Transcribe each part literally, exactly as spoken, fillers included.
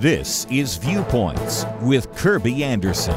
This is Viewpoints with Kirby Anderson.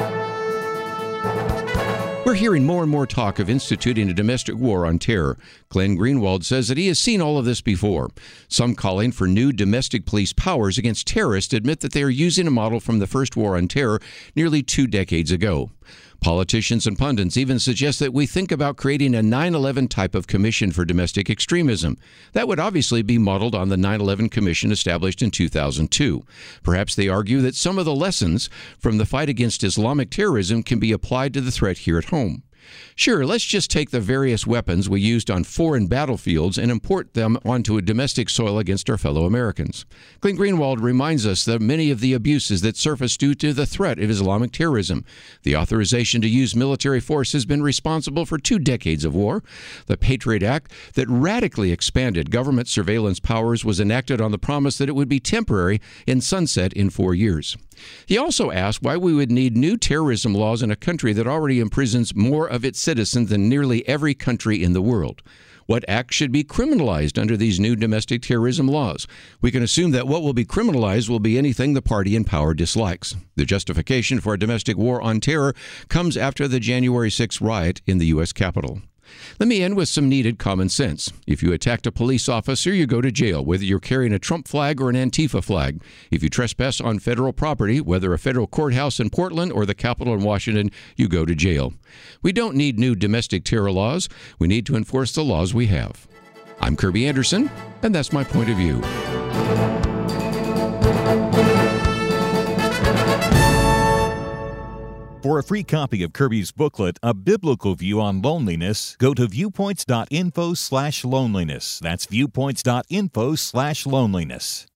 We're hearing more and more talk of instituting a domestic war on terror. Glenn Greenwald says that he has seen all of this before. Some calling for new domestic police powers against terrorists admit that they are using a model from the first war on terror nearly two decades ago. Politicians and pundits even suggest that we think about creating a nine eleven type of commission for domestic extremism. That would obviously be modeled on the nine eleven commission established in two thousand two. Perhaps they argue that some of the lessons from the fight against Islamic terrorism can be applied to the threat here at home. Sure, let's just take the various weapons we used on foreign battlefields and import them onto a domestic soil against our fellow Americans. Glenn Greenwald reminds us that many of the abuses that surface due to the threat of Islamic terrorism. The authorization to use military force has been responsible for two decades of war. The Patriot Act that radically expanded government surveillance powers was enacted on the promise that it would be temporary and sunset in four years. He also asked why we would need new terrorism laws in a country that already imprisons more of its citizens than nearly every country in the world. What acts should be criminalized under these new domestic terrorism laws? We can assume that what will be criminalized will be anything the party in power dislikes. The justification for a domestic war on terror comes after the January sixth riot in the U S Capitol. Let me end with some needed common sense. If you attacked a police officer, you go to jail, whether you're carrying a Trump flag or an Antifa flag. If you trespass on federal property, whether a federal courthouse in Portland or the Capitol in Washington, you go to jail. We don't need new domestic terror laws. We need to enforce the laws we have. I'm Kirby Anderson, and that's my point of view. For a free copy of Kirby's booklet, A Biblical View on Loneliness, go to viewpoints.info slash loneliness. That's viewpoints.info slash loneliness.